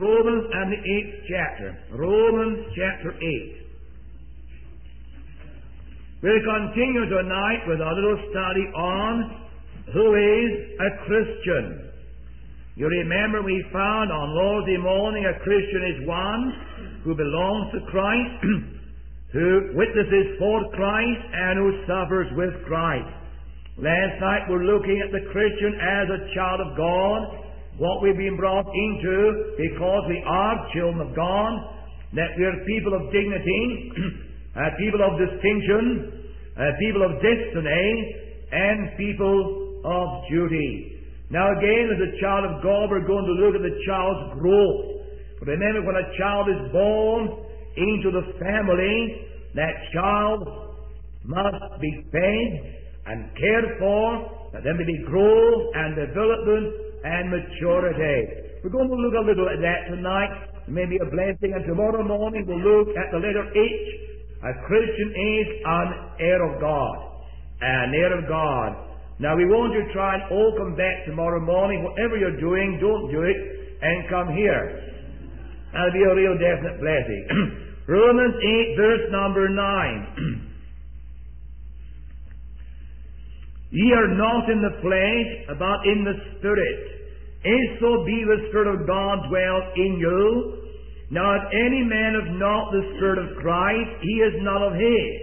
Romans and the 8th chapter. Romans chapter 8. We'll continue tonight with a little study on who is a Christian. You remember we found on Lord's Day morning a Christian is one who belongs to Christ, who witnesses for Christ, and who suffers with Christ. Last night we're looking at the Christian as a child of God, what we've been brought into because we are children of God, that we are people of dignity, people of distinction, people of destiny, and people of duty. Now again, as a child of God, we're going to look at the child's growth. But remember, when a child is born into the family, that child must be fed and cared for, that there may be growth and development and maturity. We're going to look a little at that tonight. It may be a blessing, and tomorrow morning we'll look at the letter H. A Christian is an heir of God. An heir of God. Now we want you to try and all come back tomorrow morning. Whatever you're doing, don't do it, and come here. That'll be a real definite blessing. Romans 8, verse number 9. Ye are not in the flesh, but in the Spirit. If so be the Spirit of God dwell in you. Now if any man have not the Spirit of Christ, he is not of his.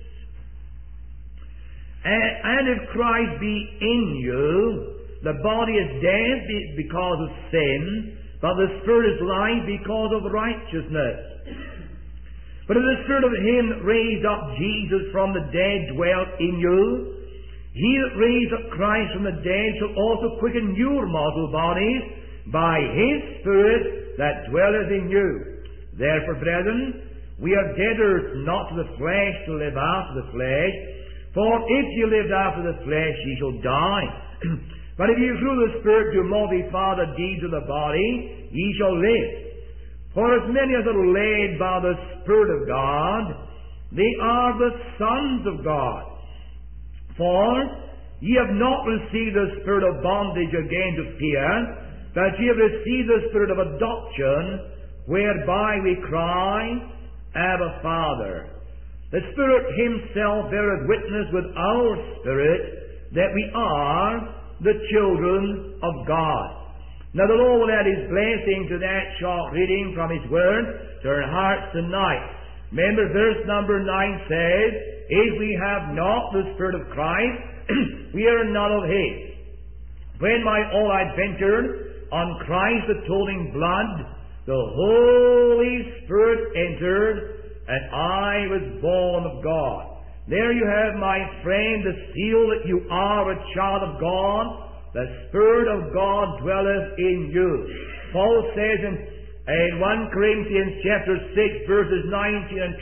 And if Christ be in you, the body is dead because of sin, but the Spirit is life because of righteousness. But if the Spirit of him that raised up Jesus from the dead dwell in you, he that raised up Christ from the dead shall also quicken your mortal bodies by his Spirit that dwelleth in you. Therefore, brethren, we are debtors not to the flesh to live after the flesh. For if ye lived after the flesh, ye shall die. But if ye through the Spirit do mortify the deeds of the body, ye shall live. For as many as are led by the Spirit of God, they are the sons of God. For ye have not received the spirit of bondage again to fear, but ye have received the Spirit of adoption, whereby we cry, Abba, Father. The Spirit himself beareth witness with our spirit that we are the children of God. Now the Lord will add his blessing to that short reading from his word to our hearts tonight. Remember, verse number 9 says, if we have not the Spirit of Christ, we are not of his. When my all I ventured on Christ's atoning blood, the Holy Spirit entered, and I was born of God. There you have, my friend, the seal that you are a child of God. The Spirit of God dwelleth in you. Paul says in 1 Corinthians chapter 6, verses 19 and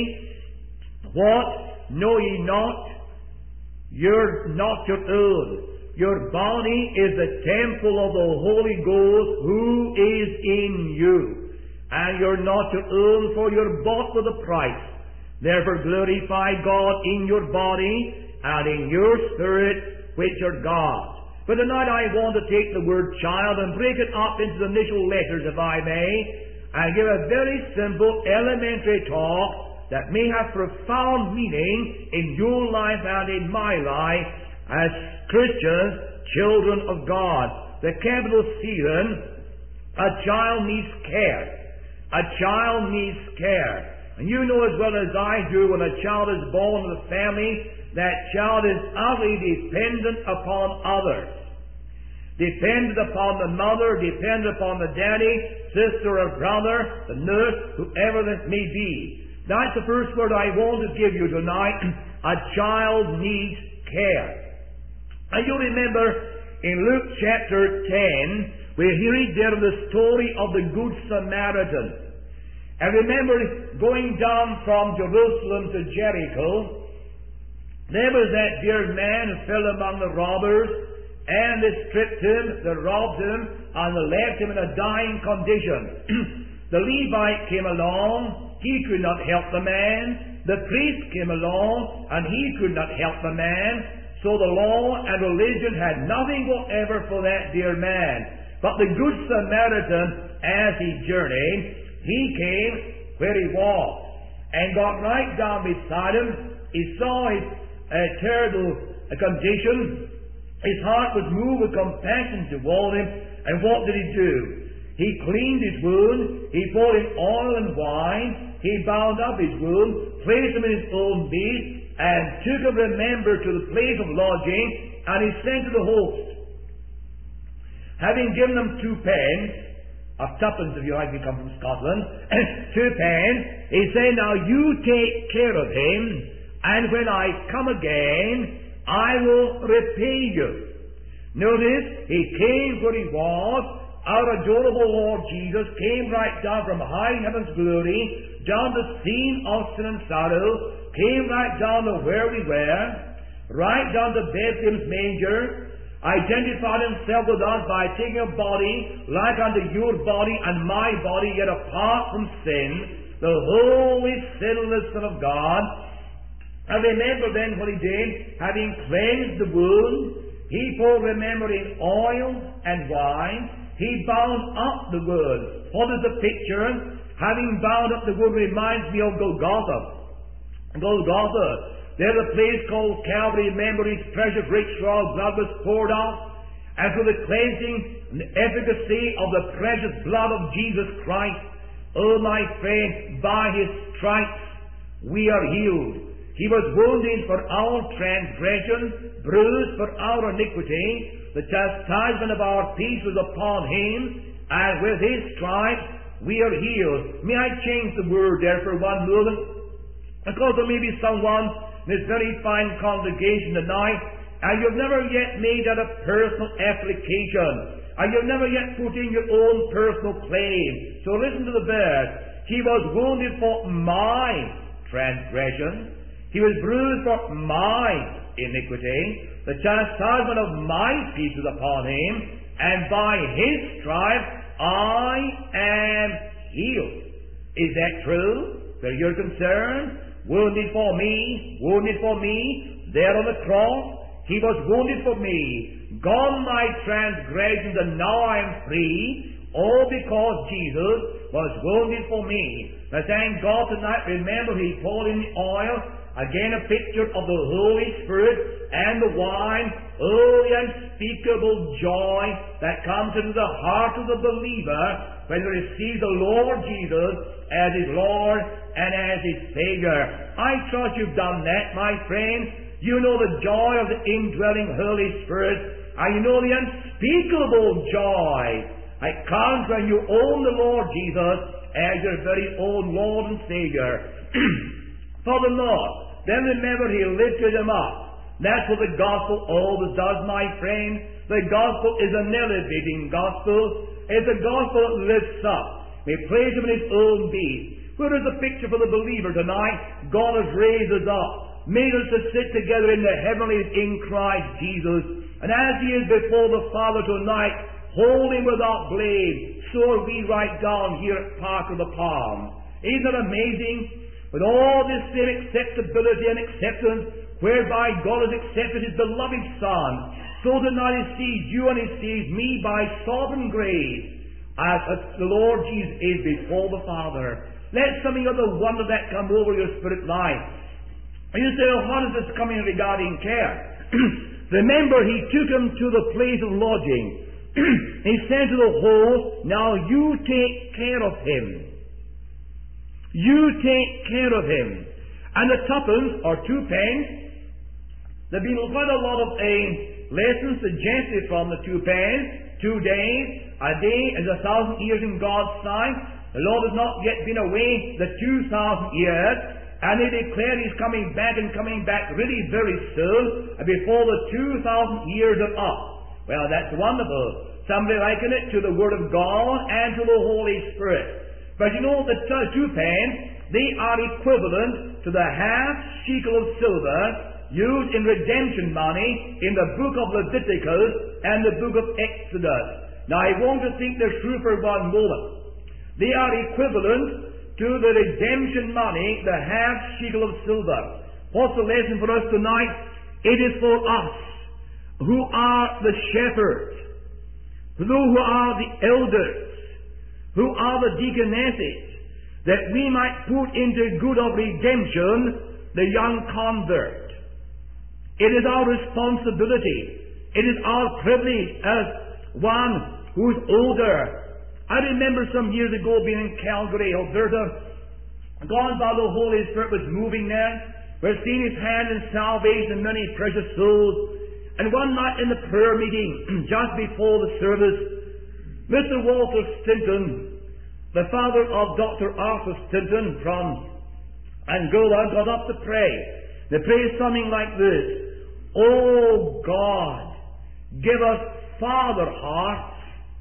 20, what? Know ye not? You're not your own. Your body is the temple of the Holy Ghost who is in you. And you're not your own, for you're bought with a price. Therefore glorify God in your body and in your spirit, which are God's. But tonight I want to take the word child and break it up into the initial letters, if I may, and give a very simple, elementary talk that may have profound meaning in your life and in my life as Christians, children of God. The capital C then, a child needs care. A child needs care. And you know as well as I do, when a child is born in a family, that child is utterly dependent upon others. Dependent upon the mother, dependent upon the daddy, sister or brother, the nurse, whoever that may be. That's the first word I want to give you tonight. A child needs care. And you remember in Luke chapter 10, where he read there the story of the Good Samaritan. And remember, going down from Jerusalem to Jericho, there was that dear man who fell among the robbers, and they stripped him, they robbed him, and they left him in a dying condition. The Levite came along. He could not help the man. The priest came along, and he could not help the man. So the law and religion had nothing whatever for that dear man. But the Good Samaritan, as he journeyed, he came where he was, and got right down beside him. He saw his terrible condition. His heart was moved with compassion toward him, and what did he do? He cleaned his wound, he poured in oil and wine, he bound up his wound, placed him in his own bed, and took him, remember, to the place of lodging, and he sent to the host. Having given them 2 pence, or 2pence if you like, we come from Scotland, 2 pence, he said, now you take care of him, and when I come again, I will repay you. Notice, he came where he was. Our adorable Lord Jesus came right down from high heaven's glory, down the scene of sin and sorrow, came right down to where we were, right down to Bethlehem's manger, identified himself with us by taking a body like unto your body and my body, yet apart from sin, the holy, sinless Son of God. And remember then what he did, having cleansed the wound, he poured, remember, in oil and wine. He bound up the wound. What is the picture? Having bound up the wound reminds me of Golgotha. Golgotha. There's a place called Calvary. Remember, his precious rich royal blood was poured out. And through the cleansing and the efficacy of the precious blood of Jesus Christ, oh my friend, by his stripes we are healed. He was wounded for our transgression, bruised for our iniquity. The chastisement of our peace was upon him, and with his stripes we are healed. May I change the word there for one moment? Because there may be someone in this very fine congregation tonight, and you've never yet made that a personal application, and you've never yet put in your own personal claim. So listen to the verse. He was wounded for my transgression. He was bruised for my iniquity. The chastisement of my peace was upon him, and by his stripes I am healed. Is that true? Where you're concerned? Wounded for me, there on the cross, he was wounded for me. Gone my transgressions, and now I am free, all because Jesus was wounded for me. Now thank God tonight, remember he poured in the oil, again a picture of the Holy Spirit and the wine. Oh, the unspeakable joy that comes into the heart of the believer when he receives the Lord Jesus as his Lord and as his Savior. I trust you've done that, my friend. You know the joy of the indwelling Holy Spirit, and you know the unspeakable joy that comes when you own the Lord Jesus as your very own Lord and Savior. Furthermore, then remember he lifted him up. That's what the gospel always does, my friend. The gospel is an elevating gospel. It's a gospel that lifts up. We praise him in his own being. Where is the picture for the believer tonight? God has raised us up, made us to sit together in the heavenlies in Christ Jesus. And as he is before the Father tonight, holy without blame, so are we right down here at Park of the Palms. Isn't it amazing? With all this same acceptability and acceptance, whereby God has accepted his beloved Son, so tonight he sees you and he sees me by sovereign grace, as the Lord Jesus is before the Father. Let something of the wonder that come over your spirit life. And you say, oh, how does this come in regarding care? Remember, he took him to the place of lodging. He said to the host, now you take care of him. You take care of him. And the 2pence, or 2 pence, there have been quite a lot of lessons suggested from the 2 pence. 2 days, a day is 1,000 years in God's sight. The Lord has not yet been away the 2,000 years, and he declared he's coming back and coming back really very soon, before the 2,000 years are up. Well, that's wonderful. Somebody liken it to the Word of God and to the Holy Spirit. But you know, the 2 pence, they are equivalent to the half shekel of silver used in redemption money in the book of Leviticus and the book of Exodus. Now, I want to think they're true for one moment. They are equivalent to the redemption money, the half shekel of silver. What's the lesson for us tonight? It is for us who are the shepherds, those who are the elders, who are the deaconesses, that we might put into good of redemption the young convert. It is our responsibility. It is our privilege as one who is older. I remember some years ago being in Calgary, Alberta. God by the Holy Spirit was moving there. We're seeing His hand in salvation in many precious souls. And one night in the prayer meeting, just before the service, Mr. Walter Stinton, the father of Dr. Arthur Stinton from Angola, got up to pray. They prayed something like this: "Oh God, give us father hearts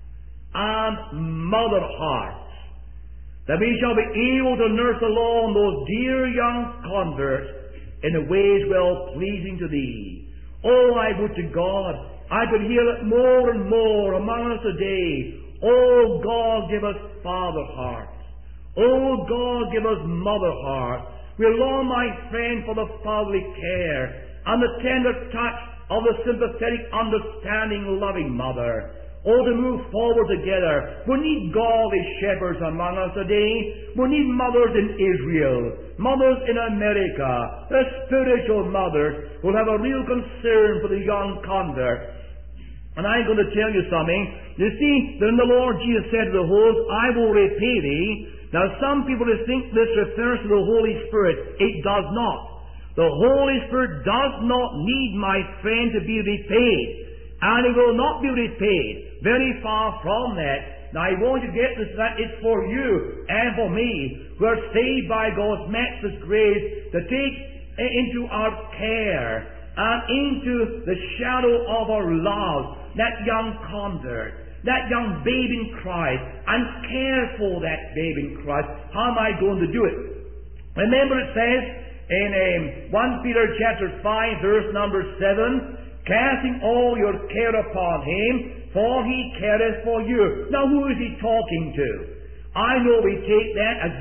and mother hearts, that we shall be able to nurse along those dear young converts in the ways well pleasing to Thee." Oh, I would to God I could hear it more and more among us today. Oh God, give us father hearts. Oh God, give us mother hearts. We long, my friend, for the fatherly care and the tender touch of the sympathetic, understanding, loving mother. Oh, to move forward together. We need godly shepherds among us today. We need mothers in Israel, mothers in America, the spiritual mothers who have a real concern for the young convert. And I'm going to tell you something. You see, then the Lord Jesus said to the host, "I will repay thee." Now, some people think this refers to the Holy Spirit. It does not. The Holy Spirit does not need, my friend, to be repaid. And He will not be repaid. Very far from that. Now, I want you to get this, that it's for you and for me, who are saved by God's matchless grace, to take into our care and into the shadow of our love that young convert, that young babe in Christ, and care for that babe in Christ. How am I going to do it? Remember, it says in 1 Peter chapter 5, verse number 7, "Casting all your care upon Him, for He careth for you." Now, who is He talking to? I know we take that as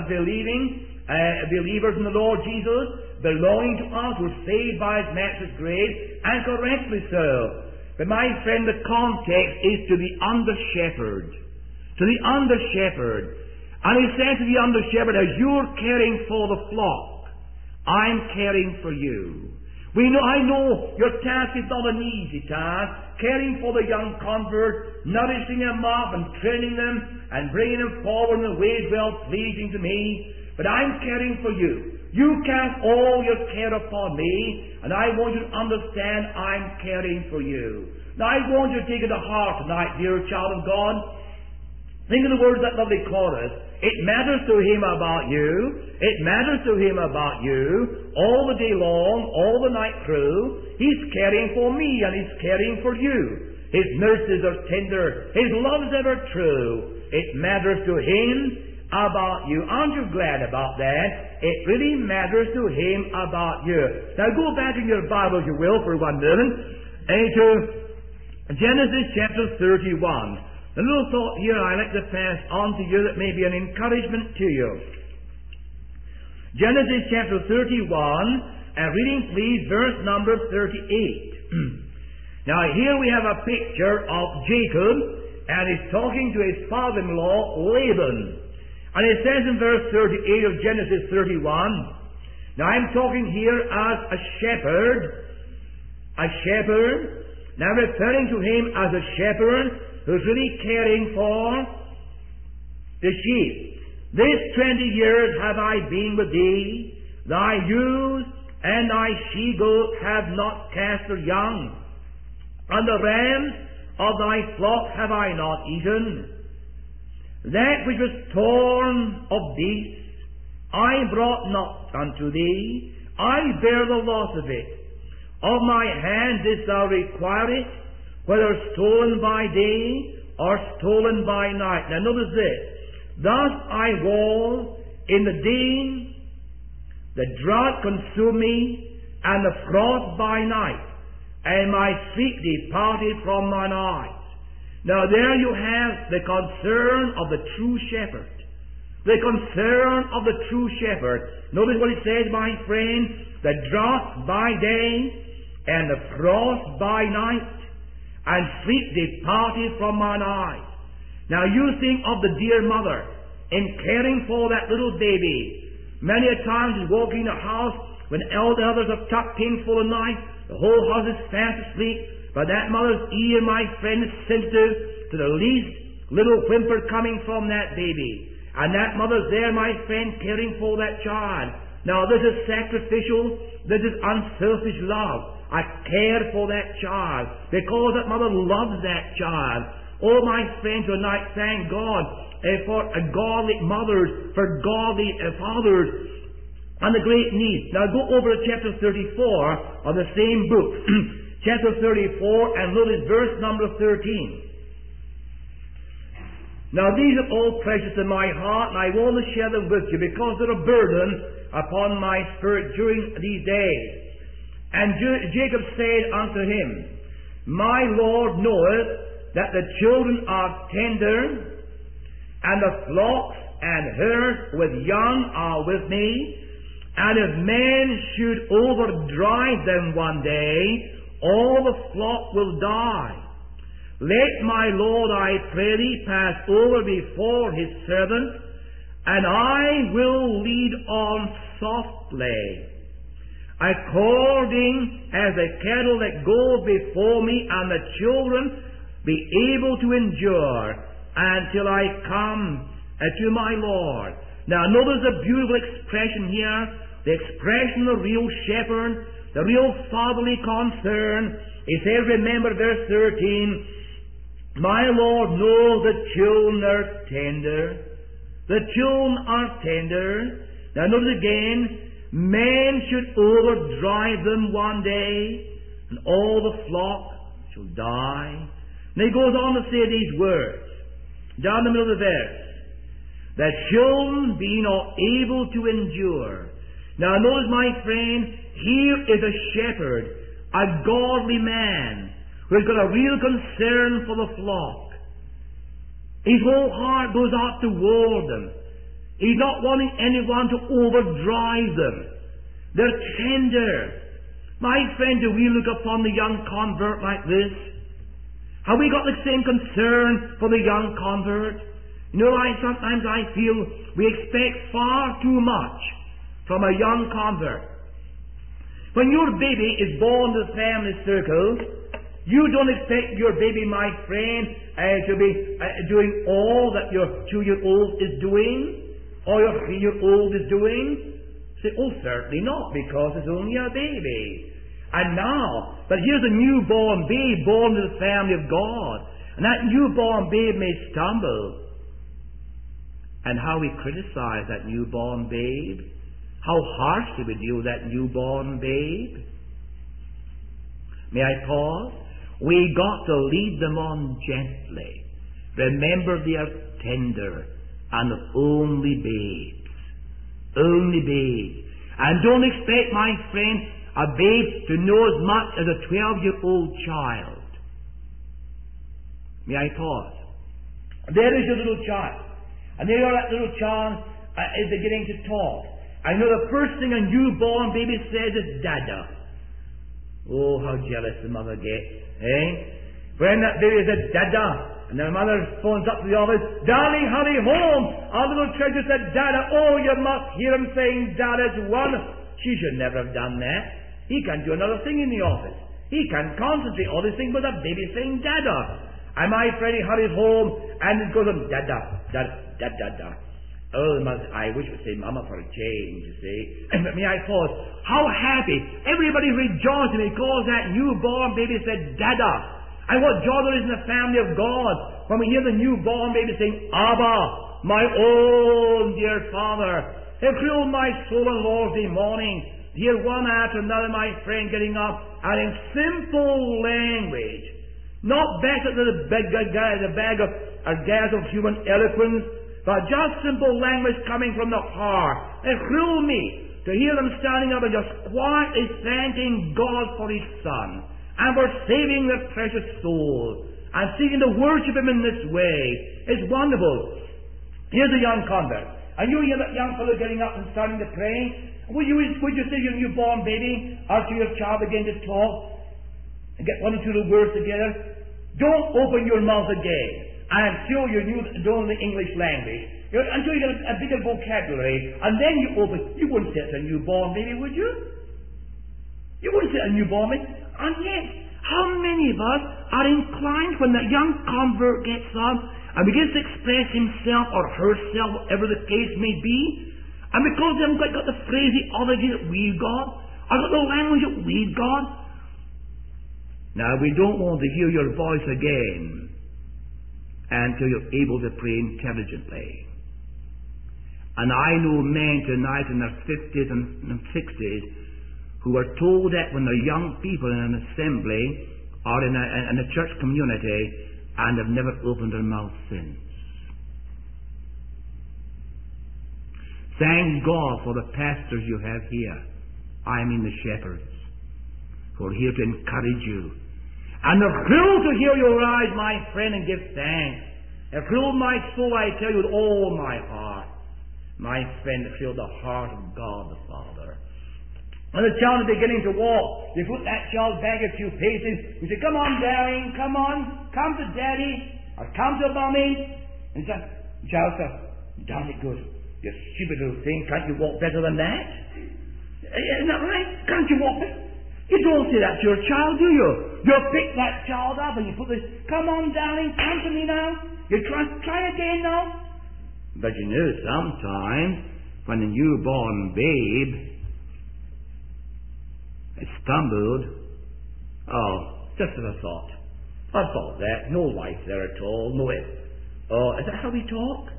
believers in the Lord Jesus, belonging to us, who are saved by His matchless grace, and correctly so. But my friend, the context is to the under-shepherd. To the under-shepherd. And He said to the under-shepherd, as you're caring for the flock, I'm caring for you. I know your task is not an easy task, caring for the young convert, nourishing them up and training them and bringing them forward in the ways well pleasing to me. But I'm caring for you. You cast all your care upon me, and I want you to understand I'm caring for you. Now, I want you to take it to heart tonight, dear child of God. Think of the words of that lovely chorus. It matters to Him about you. It matters to Him about you. All the day long, all the night through, He's caring for me and He's caring for you. His mercies are tender. His love is ever true. It matters to Him about you. Aren't you glad about that? It really matters to Him about you. Now go back in your Bible, if you will, for 1 minute, into Genesis chapter 31. A little thought here I'd like to pass on to you that may be an encouragement to you. Genesis chapter 31, and reading please verse number 38. Now here we have a picture of Jacob, and he's talking to his father-in-law Laban. And it says in verse 38 of Genesis 31, now I'm talking here as a shepherd, now referring to him as a shepherd who's really caring for the sheep. "This 20 years have I been with thee, thy ewes and thy she-goats have not cast their young, and the rams of thy flock have I not eaten. That which was torn of beasts I brought not unto thee, I bear the loss of it. Of my hand didst thou require it, whether stolen by day or stolen by night." Now notice this. "Thus I was in the day, the drought consumed me, and the frost by night, and my sleep departed from mine eyes." Now there you have the concern of the true shepherd. The concern of the true shepherd. Notice what it says, my friend. The drought by day and the frost by night, and sleep departed from mine eyes. Now you think of the dear mother in caring for that little baby. Many a time she's walking in the house when elder others are tucked in full of night, the whole house is fast asleep, but that mother's ear, my friend, is sensitive to the least little whimper coming from that baby. And that mother's there, my friend, caring for that child. Now this is sacrificial, this is unselfish love. I care for that child because that mother loves that child. Oh, my friends, tonight, thank God for godly mothers, for godly fathers, and the great need. Now go over to chapter 34 of the same book. Chapter 34, and look at verse number 13. Now these are all precious in my heart, and I want to share them with you because they're a burden upon my spirit during these days. And Jacob said unto him, My Lord knoweth that the children are tender, and the flocks and herds with young are with me, and if men should overdrive them one day, all the flock will die. Let my Lord, I pray thee, pass over before his servant, and I will lead on softly, according as the cattle that go before me, and the children be able to endure until I come to my Lord. Now notice a beautiful expression here, the expression of the real shepherd, the real fatherly concern. He says, remember verse 13, My Lord knows the children are tender. The children are tender. Now notice again, men should overdrive them one day, and all the flock shall die. And he goes on to say these words, down the middle of the verse, that children be not able to endure. Now notice, my friend, here is a shepherd, a godly man, who's got a real concern for the flock. His whole heart goes out toward them. He's not wanting anyone to overdrive them. They're tender. My friend, do we look upon the young convert like this? Have we got the same concern for the young convert? You know, sometimes I feel we expect far too much from a young convert. When your baby is born to the family circle, you don't expect your baby, my friend, to be doing all that your 2-year-old is doing, or your 3-year-old is doing. Say, oh, certainly not, because it's only a baby. And now, but here's a newborn babe born to the family of God, and that newborn babe may stumble. And how we criticize that newborn babe, how harshly we deal with that newborn babe. May I pause? We got to lead them on gently. Remember, they are tender and only babes. Only babes. And don't expect, my friend, a babe to know as much as a 12-year-old child. May I pause? There is your little child. And there that little child is beginning to talk. I know the first thing a newborn baby says is Dada. Oh, how jealous the mother gets. When that baby said Dada, and the mother phones up to the office, Darling, hurry home. Our little treasure said Dada. Oh, you must hear him saying Dada's one. She should never have done that. He can't do another thing in the office. He can't concentrate all this thing with a baby saying Dada. And my friend, he hurries home, and it goes on Dada, Dada, Dada, Dada. Oh, I wish it would say Mama for a change, you see. May I pause? How happy. Everybody rejoicing because that newborn baby said Dada. And what joy there is in the family of God when we hear the newborn baby saying, Abba, my own dear Father. It thrilled my soul on Lord's Day morning to hear one after another, my friend, getting up and in simple language, not better than the bag of human eloquence, but just simple language coming from the heart. It thrilled me to hear them standing up and just quietly thanking God for His Son and for saving their precious souls and seeking to worship Him in this way. It's wonderful. Here's a young convert. And you hear that young fellow getting up and starting to pray. Would you say your newborn baby, after your child begin to talk and get one or two little words together? Don't open your mouth again until you know the English language, until you get a bit of vocabulary, and then you open. You wouldn't say it's a newborn baby, would you? You wouldn't say a newborn baby. And yet, how many of us are inclined when the young convert gets up and begins to express himself or herself, whatever the case may be, and because they haven't quite got the phraseology that we've got, or got the language that we've got, now we don't want to hear your voice again until you're able to pray intelligently. And I know men tonight in their 50s and 60s who are told that when they're young people in an assembly or in a church community and have never opened their mouth since. Thank God for the pastors you have here. I mean the shepherds, who are here to encourage you. And they're thrilled to hear your eyes, my friend, and give thanks. They're thrilled my soul, I tell you, with all my heart. My friend, they feel the heart of God the Father. When the child is beginning to walk, you put that child back a few paces. You say, come on, darling, come on. Come to Daddy, or come to Mommy. And the child says, down it goes. You stupid little thing, can't you walk better than that? Isn't that right? Can't you walk better? You don't say that to your child, do you? You pick that child up and you put this, come on, darling, come to me now. You try again now. But you know, sometimes, when a newborn babe has stumbled, just as I thought. I thought that. No life there at all. No it. Is that how we talk?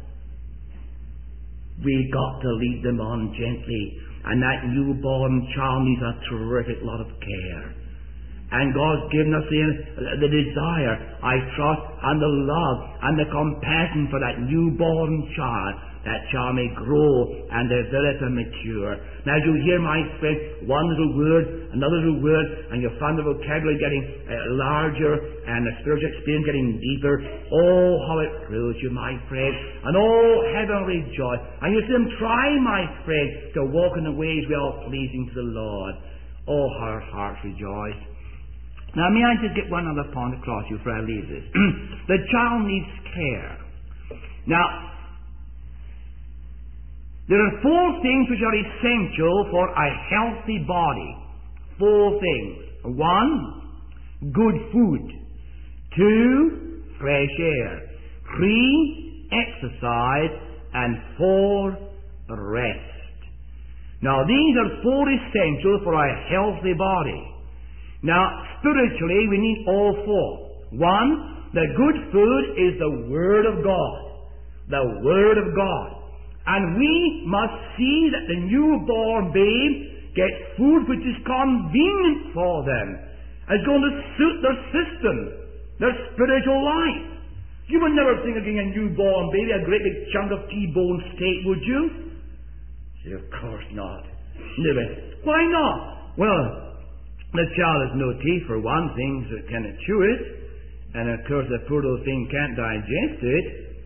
We got to lead them on gently. And that newborn child needs a terrific lot of care. And God's given us the desire, I trust, and the love, and the compassion for that newborn child. That child may grow and develop and mature. Now as you hear, my friend, one little word, another little word, and you find the vocabulary getting larger, and the spiritual experience getting deeper. Oh, how it thrills you, my friend. And oh, heavenly joy. And you see them try, my friend, to walk in the ways well pleasing to the Lord. Oh, how our hearts rejoice. Now, may I just get one other point across you before I leave this? The child needs care. Now, there are 4 things which are essential for a healthy body. 4 things. 1, good food. 2, fresh air. 3, exercise. And 4, rest. Now, these are 4 essentials for a healthy body. Now, spiritually, we need all 4. 1, the good food is the Word of God. The Word of God. And we must see that the newborn babe gets food which is convenient for them. It's going to suit their system, their spiritual life. You would never think of giving a newborn baby a great big chunk of T-bone steak, would you? Say, of course not. Never. Why not? Well, the child has no teeth for one thing, so it cannot chew it. And of course the poor little thing can't digest it.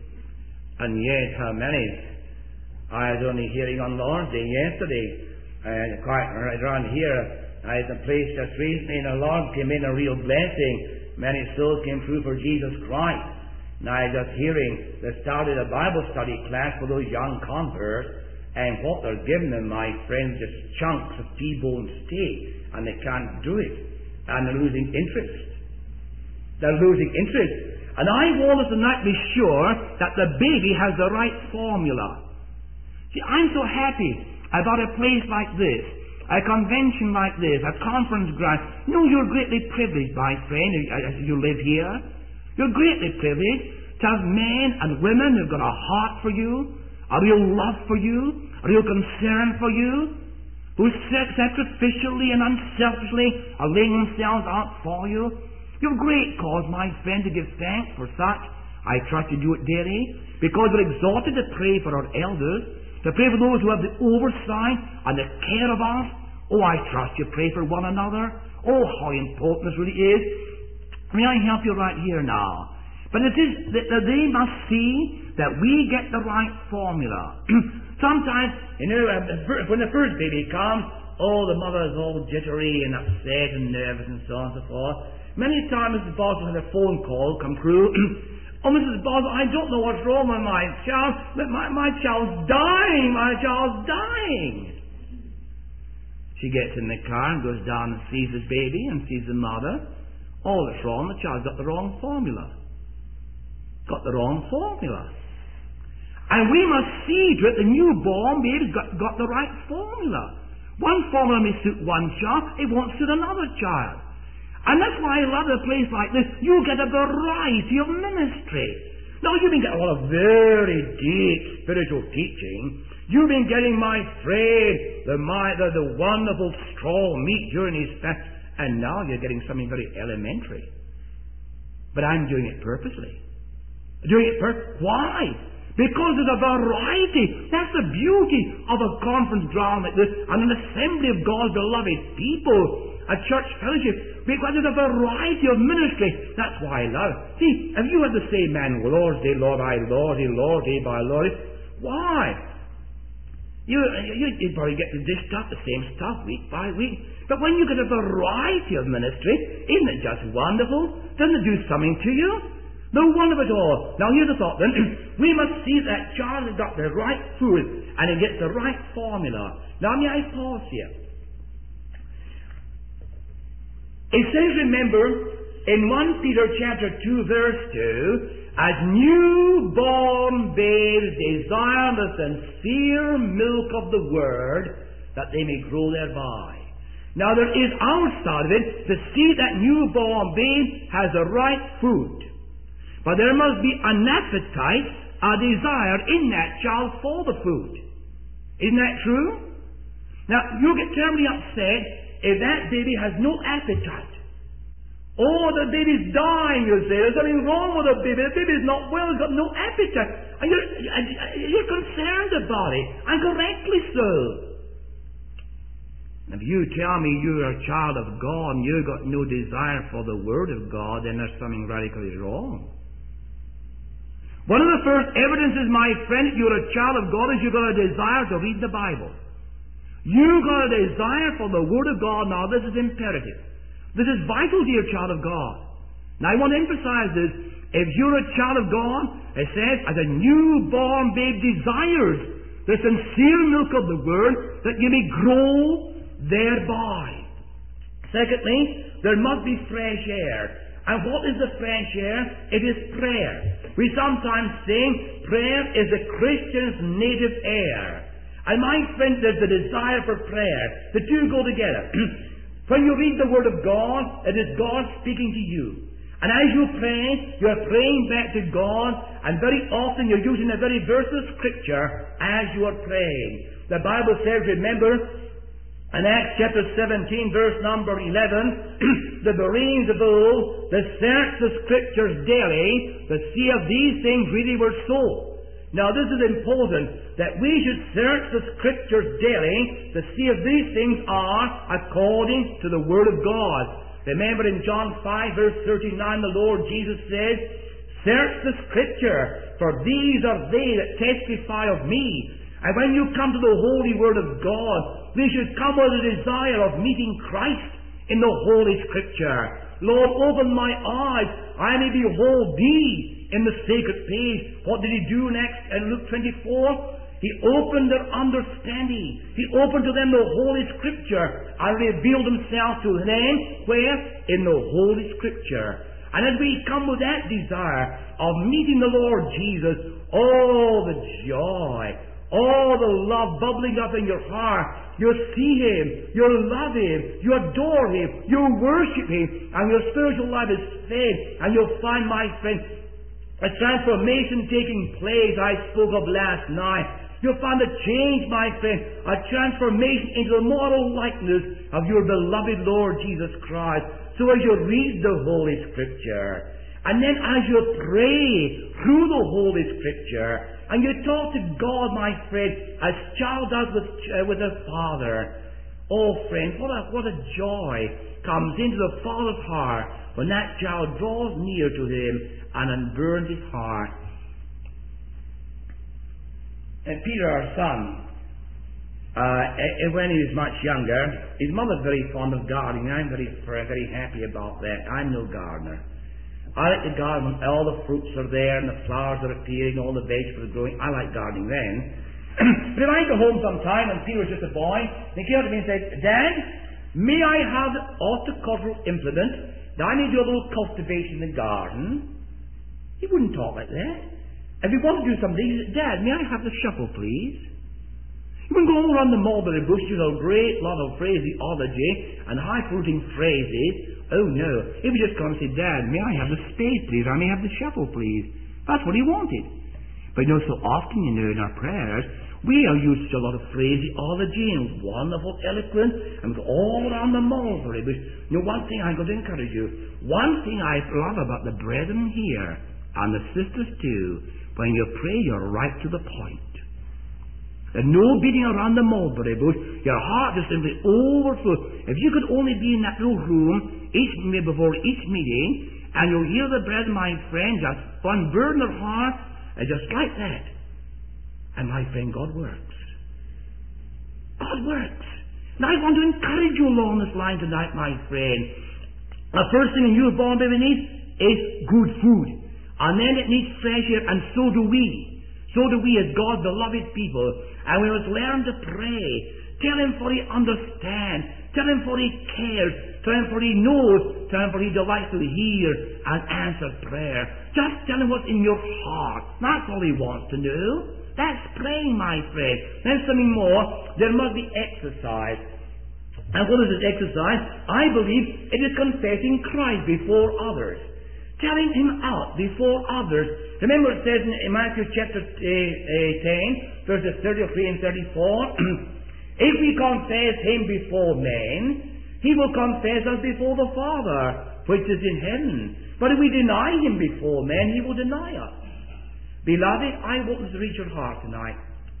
And yet, how many? I was only hearing on Lord's Day yesterday, quite right around here. I had a place just recently, and the Lord came in a real blessing. Many souls came through for Jesus Christ. And I was just hearing they started a Bible study class for those young converts, and what they're giving them, my friends, just chunks of T-bone steak, and they can't do it. And they're losing interest. They're losing interest. And I want us tonight to be sure that the baby has the right formula. See, I'm so happy about a place like this, a convention like this, a conference ground. You know, you're greatly privileged, my friend, as you live here. You're greatly privileged to have men and women who've got a heart for you, a real love for you, a real concern for you, who sacrificially and unselfishly are laying themselves out for you. You've great cause, my friend, to give thanks for such. I trust you do it daily, because we're exhorted to pray for our elders, to pray for those who have the oversight and the care of us. Oh, I trust you pray for one another. Oh, how important this really is. May I help you right here now? But it is that they must see that we get the right formula. Sometimes, you know, when the first baby comes, oh, the mother is all jittery and upset and nervous and so on and so forth. Many times Mrs. Boswell had a phone call come through. Oh, Mrs. Boswell, I don't know what's wrong with my child. My child's dying. My child's dying. She gets in the car and goes down and sees his baby and sees the mother. All that's wrong, the child's got the wrong formula. Got the wrong formula. And we must see to it the newborn baby's got the right formula. One formula may suit one child, it won't suit another child. And that's why I love a place like this. You get a variety of ministry. Now, you've been getting a lot of very deep spiritual teaching. You've been getting, my friend, the wonderful strong meat during his fast, and now you're getting something very elementary. But I'm doing it purposely. Why? Because there's a variety. That's the beauty of a conference ground like this, and an assembly of God's beloved people, a church fellowship, because there's a variety of ministry. That's why I love it. See, if you had the same man, Lord, day, Lord, I, Lord, day by Lord, why? You'd probably get this stuff, the same stuff, week by week. But when you get a variety of ministry, isn't it just wonderful? Doesn't it do something to you? No wonder at all. Now here's the thought then. We must see that child has got the right food and he gets the right formula. Now may I pause here? It says, remember, in 1 Peter chapter 2 verse 2, as newborn babes desire the sincere milk of the word, that they may grow thereby. Now there is outside of it to see that newborn babe has the right food. But there must be an appetite, a desire in that child for the food. Isn't that true? Now, you get terribly upset if that baby has no appetite. Oh, the baby's dying, you say. There's something wrong with the baby. The baby's not well, he's got no appetite. And you're concerned about it, and correctly so. If you tell me you're a child of God and you've got no desire for the Word of God, then there's something radically wrong. One of the first evidences, my friend, that you're a child of God is you've got a desire to read the Bible. You've got a desire for the Word of God. Now, this is imperative. This is vital, dear child of God. Now, I want to emphasize this. If you're a child of God, it says, as a newborn babe desires the sincere milk of the Word, that you may grow thereby. Secondly, there must be fresh air. And what is the fresh air? It is prayer. We sometimes think prayer is the Christian's native air. And my friend, there's the desire for prayer. The two go together. When you read the Word of God, it is God speaking to you. And as you pray, you're praying back to God, and very often you're using the very verse of Scripture as you are praying. The Bible says, remember, in Acts chapter 17, verse number 11, the Bereans of old, they searched the Scriptures daily to see if these things really were so. Now this is important, that we should search the Scriptures daily to see if these things are according to the Word of God. Remember in John 5, verse 39, the Lord Jesus says, search the Scripture, for these are they that testify of me. And when you come to the Holy Word of God, we should come with a desire of meeting Christ in the Holy Scripture. Lord, open my eyes, I may behold Thee in the sacred page. What did He do next in Luke 24? He opened their understanding. He opened to them the Holy Scripture and revealed Himself to them, where? In the Holy Scripture. And as we come with that desire of meeting the Lord Jesus, oh, the joy, all the love bubbling up in your heart. You'll see Him, you'll love Him, you adore Him, you'll worship Him, and your spiritual life is fed, and you'll find, my friend, a transformation taking place I spoke of last night. You'll find a change, my friend, a transformation into the moral likeness of your beloved Lord Jesus Christ. So as you read the Holy Scripture, and then as you pray through the Holy Scripture, and you talk to God, my friend, as child does with a father. Oh, friend, what a joy comes into the Father's heart when that child draws near to Him and unburns his heart. And Peter, our son, When he was much younger, his mother's very fond of gardening. I'm very happy about that. I'm no gardener. I like to garden when all the fruits are there and the flowers are appearing, all the vegetables are growing. I like gardening then. But if I go home sometime and Peter was just a boy, and he came up to me and said, Dad, may I have the horticultural implement that I may do a little cultivation in the garden? He wouldn't talk like that. If he wanted to do something, he said, Dad, may I have the shovel, please? You wouldn't go all around the mulberry bush, you know, a great lot of phraseology and high-fruiting phrases. Oh, no. He would just come and say, Dad, may I have the spade, please? I may have the shovel, please. That's what he wanted. But, you know, so often, you know, in our prayers, we are used to a lot of phraseology and wonderful eloquence, and we go all around the mulberry bush. You know, one thing I'm going to encourage you, one thing I love about the brethren here, and the sisters too, when you pray, you're right to the point. There's no beating around the mulberry bush. Your heart just simply overflows. If you could only be in that little room before each meeting, and you'll hear the brethren, my friend, just unburden their heart, just like that. And my friend, God works. God works. Now I want to encourage you along this line tonight, my friend. The first thing a newborn baby needs is good food. And then it needs fresh air, and so do we. So do we as God's beloved people. And we must learn to pray. Tell Him for He understands. Tell Him for He cares. Tell Him for He knows. Tell Him for He delights to hear and answer prayer. Just tell Him what's in your heart. That's all He wants to know. That's praying, my friend. Then something more. There must be exercise. And what is this exercise? I believe it is confessing Christ before others. Telling Him out before others. Remember it says in Matthew chapter 10, verses 33 and 34, if we confess Him before men, He will confess us before the Father, which is in heaven. But if we deny Him before men, He will deny us. Beloved, I want to reach your heart tonight.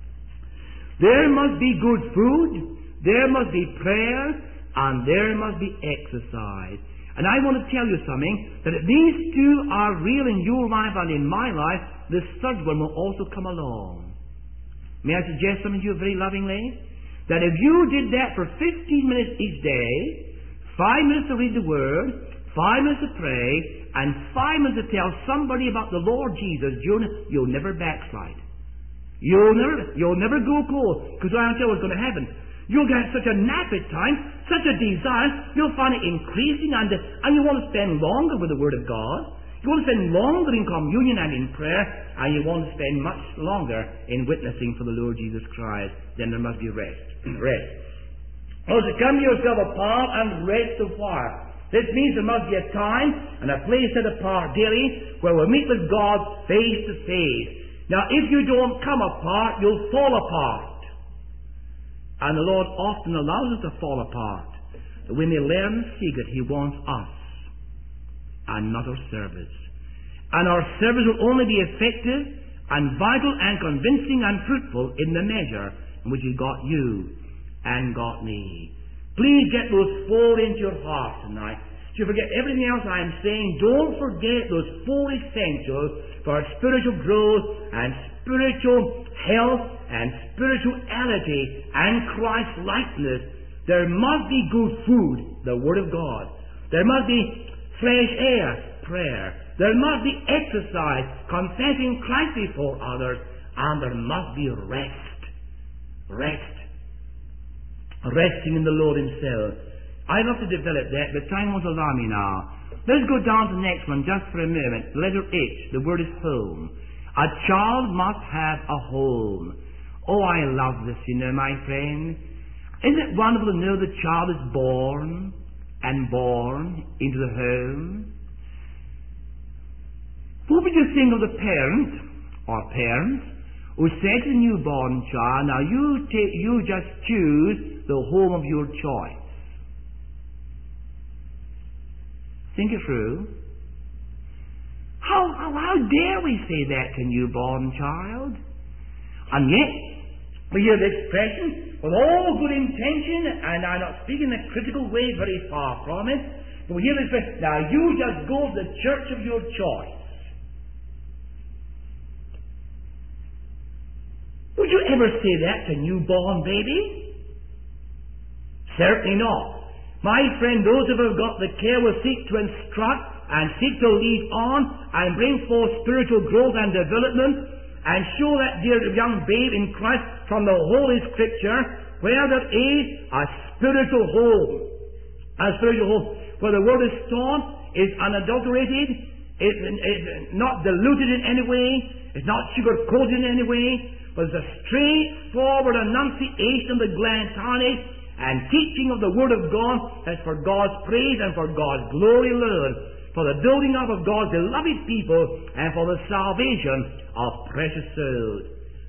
There must be good food, there must be prayer, and there must be exercise. And I want to tell you something, that if these two are real in your life and in my life, the third one will also come along. May I suggest something to you very lovingly? That if you did that for 15 minutes each day, 5 minutes to read the Word, 5 minutes to pray, and 5 minutes to tell somebody about the Lord Jesus, you'll never backslide. You'll never go cold, because I don't tell you what's going to happen. You'll get such an appetite, such a desire, you'll find it increasing, and you want to spend longer with the Word of God. You want to spend longer in communion and in prayer, and you want to spend much longer in witnessing for the Lord Jesus Christ. Then there must be rest. Rest. Oh, so come to yourself apart and rest a while. This means there must be a time and a place set apart daily where we'll meet with God face to face. Now, if you don't come apart, you'll fall apart. And the Lord often allows us to fall apart, that we may learn the secret He wants us, and not our service. And our service will only be effective and vital and convincing and fruitful in the measure in which He got you and got me. Please get those four into your heart tonight. If you forget everything else I'm saying, don't forget those four essentials for spiritual growth and spiritual health and spirituality and Christ-likeness. There must be good food, the Word of God. There must be fresh air, prayer. There must be exercise, confessing Christ before others. And there must be rest. Rest. Resting in the Lord Himself. I'd love to develop that, but time won't allow me now. Let's go down to the next one just for a moment. Letter H. The word is home. A child must have a home. Oh, I love this, you know, my friend. Isn't it wonderful to know the child is born and born into the home? What would you think of the parent or parents who said to the newborn child, now you just choose the home of your choice? Think it through. How dare we say that to a newborn child? And yet, we hear the expression with all good intention, and I'm not speaking in a critical way, very far from it, but we hear the expression, now you just go to the church of your choice. Would you ever say that to a newborn baby? Certainly not. My friend, those who have got the care will seek to instruct and seek to lead on and bring forth spiritual growth and development and show that dear young babe in Christ from the Holy Scripture where there is a spiritual home. A spiritual home where the Word is taught, is unadulterated, is not diluted in any way, is not sugar-coated in any way, but it's a straightforward enunciation of the Glentarnic and teaching of the Word of God that's for God's praise and for God's glory alone, for the building up of God's beloved people and for the salvation of precious souls.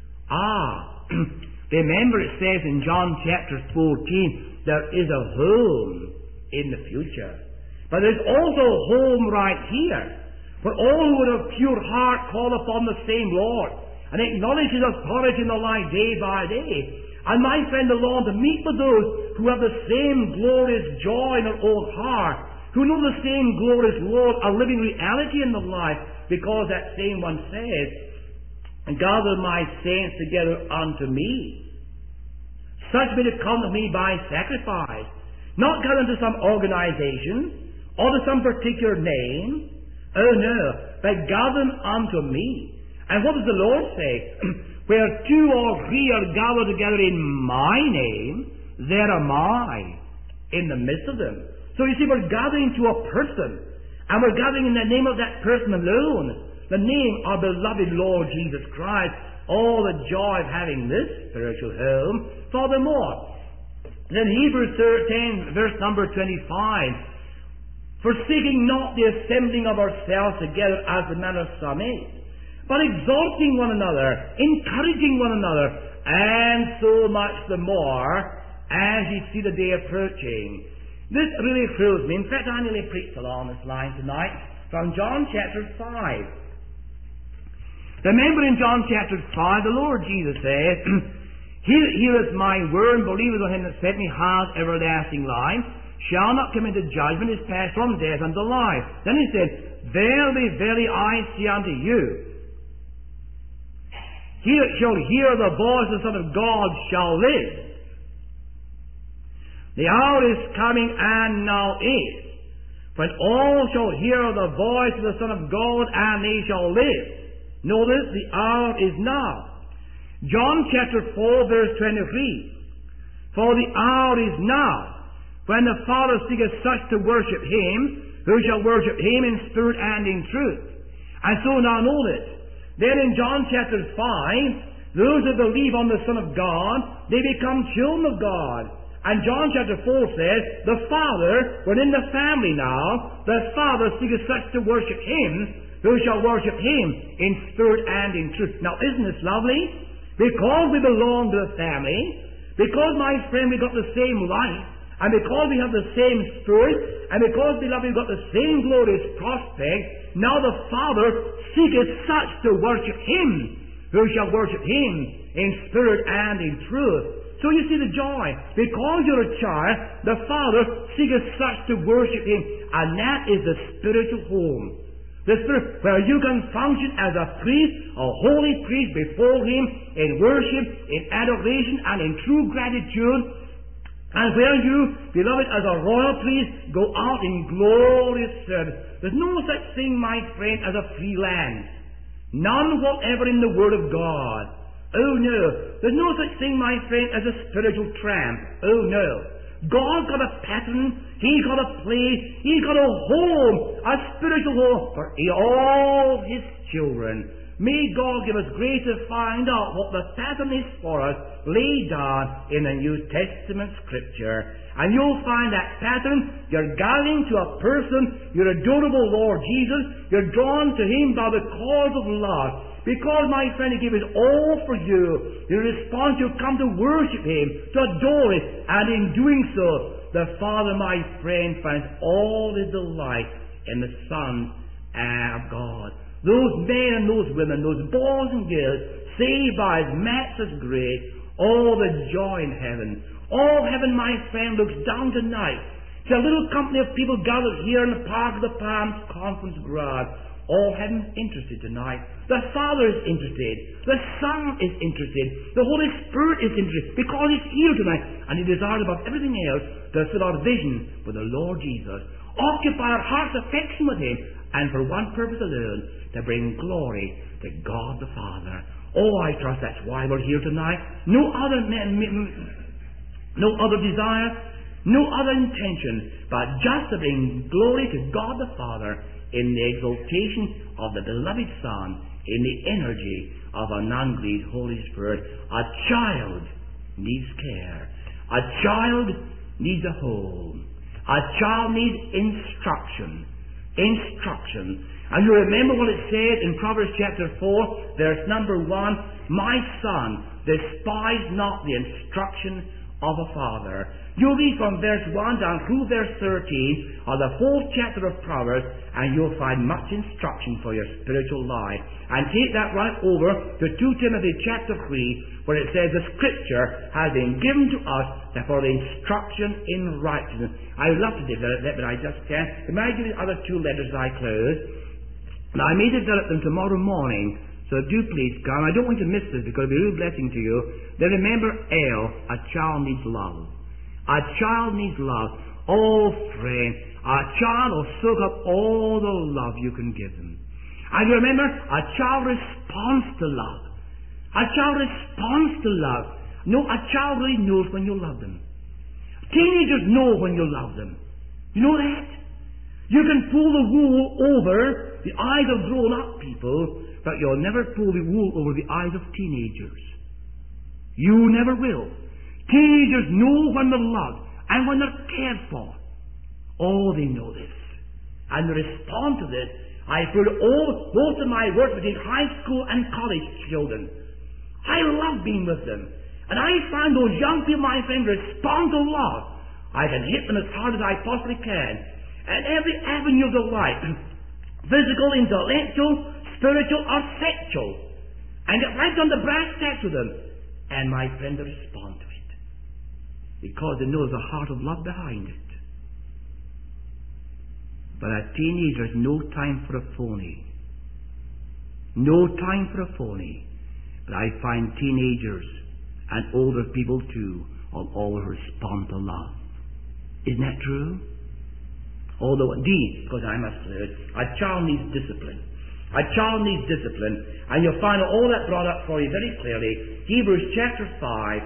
Remember it says in John chapter 14, there is a home in the future. But there's also a home right here, for all who with a pure heart call upon the same Lord and acknowledge His authority in the life day by day. And my friend, the Lord, to meet with those who have the same glorious joy in their own heart, who know the same glorious Lord, a living reality in their life, because that same one says, "And gather my saints together unto me. Such may to come to me by sacrifice." Not gathered to some organization, or to some particular name. Oh no, but gather them unto me. And what does the Lord say? Where two or three are gathered together in my name, there am I in the midst of them. So you see, we're gathering to a person, and we're gathering in the name of that person alone, the name of beloved Lord Jesus Christ. All the joy of having this spiritual home. Furthermore, then Hebrews 13, verse number 25, forsaking not the assembling of ourselves together as the manner of some is, but exhorting one another, encouraging one another, and so much the more as ye see the day approaching. This really thrills me. In fact, I nearly preached along this line tonight from John chapter 5. Remember in John chapter 5, the Lord Jesus says, "He that heareth my word and believeth on him that sent me hath everlasting life, shall not come into judgment, is passed from death unto life." Then he said, "Verily, verily, I say unto you, he that shall hear the voice of the Son of God shall live. The hour is coming, and now is, when all shall hear the voice of the Son of God, and they shall live." Notice, the hour is now. John chapter 4, verse 23. "For the hour is now, when the Father seeketh such to worship Him, who shall worship Him in spirit and in truth." And so now notice, then in John chapter 5, those who believe on the Son of God, they become children of God. And John chapter 4 says, the Father, we're in the family now, the Father seeketh such to worship Him, who shall worship Him in spirit and in truth. Now isn't this lovely? Because we belong to the family, because, my friend, we've got the same life, and because we have the same spirit, and because, beloved, we've got the same glorious prospect, now the Father seeketh such to worship Him, who shall worship Him in spirit and in truth. So you see the joy. Because you're a child, the Father seeketh such to worship Him, and that is the spiritual home. The Spirit, where you can function as a priest, a holy priest before Him in worship, in adoration, and in true gratitude. And where you, beloved, as a royal priest, go out in glorious service. There's no such thing, my friend, as a free land. None whatever in the Word of God. Oh no. There's no such thing, my friend, as a spiritual tramp. Oh no. God's got a pattern, He's got a place, He's got a home, a spiritual home for all His children. May God give us grace to find out what the pattern is for us laid down in the New Testament Scripture. And you'll find that pattern. You're gathering to a person, your adorable Lord Jesus, you're drawn to Him by the cause of love. Because, my friend, He gave it all for you. You respond, you come to worship Him, to adore Him, and in doing so, the Father, my friend, finds all His delight in the Son of God. Those men and those women, those boys and girls, saved by His matchless grace, all the joy in heaven. All heaven, my friend, looks down tonight to a little company of people gathered here in the Park of the Palms Conference Ground. All heaven's interested tonight. The Father is interested. The Son is interested. The Holy Spirit is interested because He's here tonight, and He desires above everything else to fill our vision with the Lord Jesus. Occupy our heart's affection with Him, and for one purpose alone, to bring glory to God the Father. Oh, I trust that's why we're here tonight. No other desire, no other intention, but just to bring glory to God the Father in the exaltation of the beloved Son, in the energy of an ungrieved Holy Spirit. A child needs care. A child needs a home. A child needs instruction. And you remember what it said in Proverbs chapter 4, verse number 1, "My son, despise not the instruction of a father." You read from verse 1 down through verse 13 of the 4th chapter of Proverbs, and you'll find much instruction for your spiritual life. And take that right over to 2 Timothy chapter 3, where it says the Scripture has been given to us for the instruction in righteousness. I would love to develop that, but I just can't. May I give you the other 2 letters as I close? Now, I may develop them tomorrow morning, so do please come. I don't want you to miss this because it'll be a real blessing to you. Then remember L, a child needs love. A child needs love. Oh, friend, a child will soak up all the love you can give them. And you remember, a child responds to love. A child responds to love. No, a child really knows when you love them. Teenagers know when you love them. You know that? You can pull the wool over the eyes of grown-up people, but you'll never pull the wool over the eyes of teenagers. You never will. Teenagers know when they're loved and when they're cared for. Oh, they know this. And they respond to this. I've heard most of my work between high school and college children. I love being with them. And I find those young people, my friend, respond to love. I can hit them as hard as I possibly can. And every avenue of their life, physical, intellectual, spiritual, or sexual. And get right on the brass tacks with them. And my friend, they respond to it. Because they know there's a heart of love behind it. But a teenager has no time for a phony. No time for a phony. But I find teenagers and older people too will all respond to love. Isn't that true? Although indeed, because I must say it, a child needs discipline. A child needs discipline. And you'll find all that brought up for you very clearly. Hebrews chapter 5,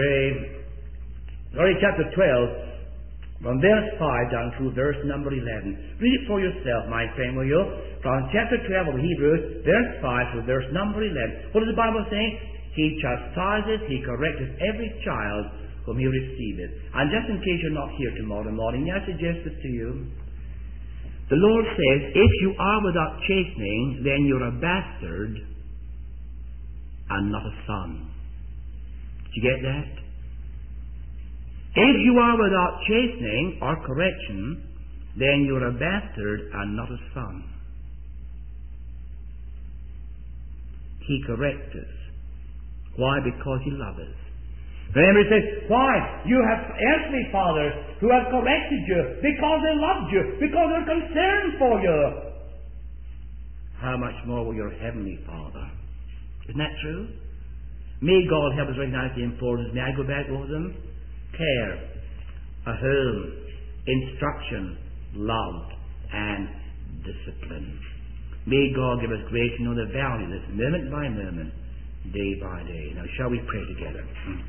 chapter 12, from verse 5 down through verse number 11. Read it for yourself, my friend, will you? From chapter 12 of Hebrews, verse 5 through verse number 11. What is the Bible saying? He chastises, He correcteth every child whom He receiveth. And just in case you're not here tomorrow morning, may I suggest this to you? The Lord says, if you are without chastening, then you're a bastard and not a son. Did you get that? If you are without chastening or correction, then you're a bastard and not a son. He corrects us. Why? Because He loves us. Remember, He says, why? You have earthly fathers who have corrected you because they loved you, because they're concerned for you. How much more will your heavenly Father? Isn't that true? May God help us recognize the importance. May I go back over them? Care, a home, instruction, love, and discipline. May God give us grace to know the value of this moment by moment, day by day. Now, shall we pray together?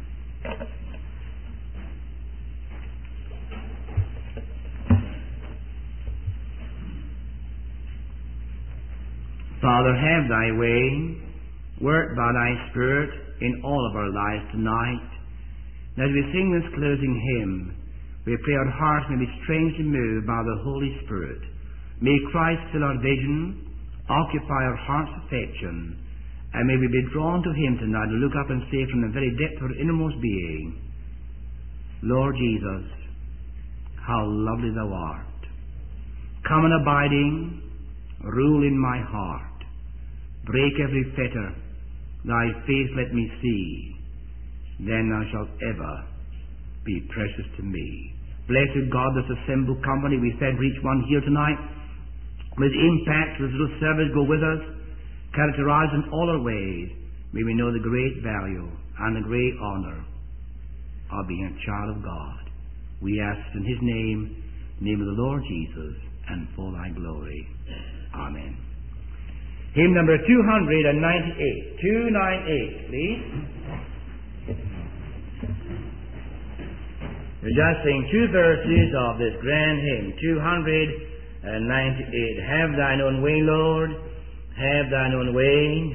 Father, have Thy way. Work by Thy Spirit in all of our lives tonight. As we sing this closing hymn, we pray our hearts may be strangely moved by the Holy Spirit. May Christ fill our vision, occupy our heart's affection, and may we be drawn to Him tonight and look up and say from the very depth of our innermost being, Lord Jesus, how lovely Thou art. Come and abiding, rule in my heart. Break every fetter, Thy face let me see. Then Thou shalt ever be precious to me. Blessed God, this assembled company, we said, reach one here tonight. with impact, this little service go with us, characterized in all our ways, may we know the great value and the great honor of being a child of God. We ask in His name, name of the Lord Jesus, and for Thy glory. Amen. Hymn number 298. 298, please. We just sing two verses of this grand hymn, 298. Have Thine own way, Lord, have Thine own way.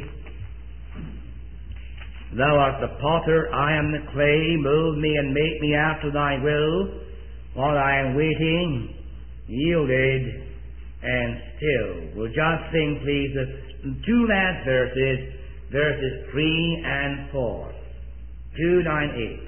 Thou art the potter, I am the clay. Mold me and make me after Thy will, while I am waiting, yielded and still. We'll just sing, please, the two last verses, verses 3 and 4. 298.